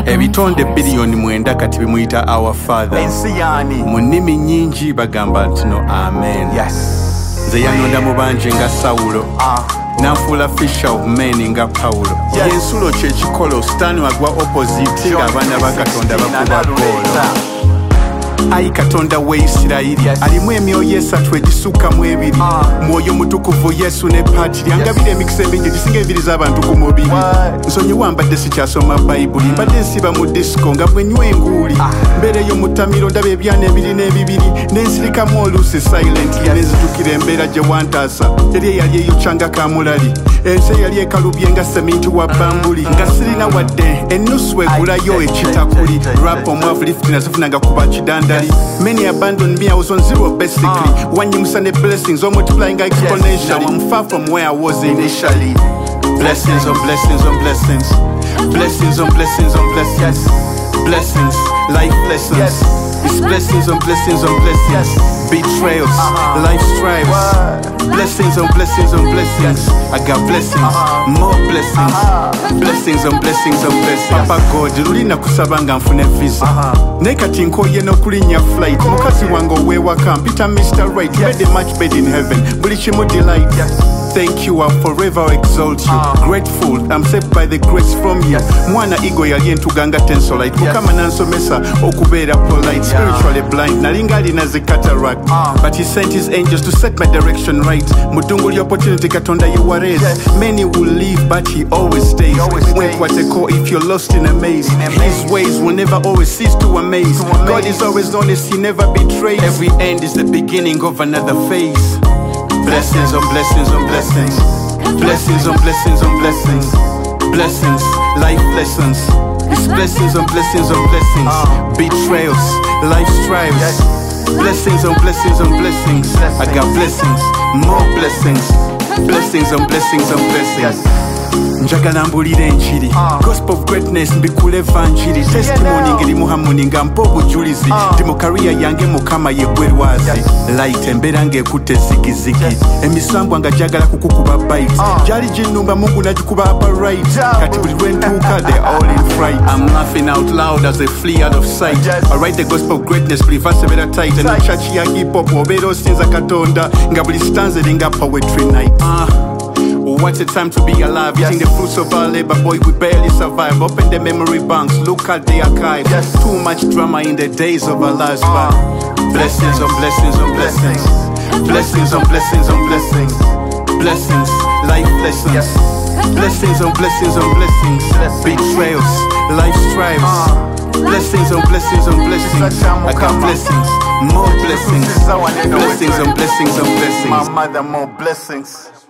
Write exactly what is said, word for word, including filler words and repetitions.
ebitonde biliyoni mwenda kati bimuyita our father. Mu nnimi nnyingi bagamba nti no amen. Nze yanonda mu bangi nga Sawulo, nanfuula fisher of men nga Pawulo. Yensulo kye kikolo sitaani wagwa opposite ng'abaana ba Katonda bakuba goolo. Ayi Katonda we Isirayiri alimu emyoyo esatu egisukkamu ebiri, mwoyo mutukuvu Yesu ne paatiri angabira emikisa emingi gisinga ebiri z'abantu ku mubiri. Nsonyiwa mbadde sikyasoma bayibuli, mbadde nsiba mu disco nga bwenywa enguuli, mbeereyo mu ttamiro ndaba ebyana ebiri n'ebibiri n'ensirikamu oluusi silently n'ezitukira embeera gye wantaasa. Yali eyali eyukyanga kamulali, ensi eyali ekalubye nga seminti wa bambuli, nga sirina wadde ennusu egulayo ekitakuli. Rap omwavu lift nazifunanga kuba kidandali. Many abandoned me, I was on zero basically. One you Sunday blessings, all multiplying exponentially. Now I'm far from where I was initially. Blessings on blessings on blessings. Blessings on blessings on blessings. Blessings, life lessons. It's blessings on blessings on blessings. Betrayals, life strives. Blessings on blessings on blessings. I got blessings, more blessings. Blessings on blessings on blessings. Papa God, lulina kusabanga nfune visa. Nekati nkoye n'okulinnya flight. Mukazi wange ow'ewaka mpita Mister Right. Made a much bed in heaven. Buli kimu delight. Thank you, I'll forever exalt you. Grateful, I'm saved by the grace from you. Mwana ego yali entuganga tensolite. Mukama nansomesa okubeera polite. Spiritually blind, nalinga alina zi cataract. But he sent his angels to set my direction right. Mudunguli opportunity Katonda you are raised. Many will leave, but he always stays. Wait what they call if you're lost in a maze. His ways will never always cease to amaze. God is always honest, he never betrays. Every end is the beginning of another phase. Blessings on blessings on blessings. Blessings on blessings on blessings. Blessings, life lessons. It's blessings on blessings on blessings. Betrayals, life strives. Blessings on blessings on blessings. I got blessings, more blessings. Blessings on blessings on blessings. Njagala mbulire enjiri, gospel of greatness mbikule evanjiri. Testimony ngirimu harmony nga mpa obujulizi. Ndi mu career yange Mukama ye gwe lwazi. Light embeera ng'ekutte zigizigi. Emisambwa nga gyagala kukukuba bite. Gyali ginnumba Mungu nagikuba upright. Kati buli lwe ntuuka they're all in fright. I'm laughing out loud as they flee out of sight. I write the gospel of greatness buli verse ebeera tight. And the church ya hip hop obeera osinza Katonda nga buli stanza eringa poetry night. Uh, What a time to be alive, eating the fruits of our labor, boy, we barely survive. Open the memory banks, look at the archive. Too much drama in the days of our lives, but blessings on blessings on blessings. Blessings on blessings on blessings. Blessings, life lessons. Blessings on blessings on blessings. Betrayals, life strives. Blessings on blessings on blessings. I got blessings, more blessings. Blessings on blessings on blessings. My mother, more blessings.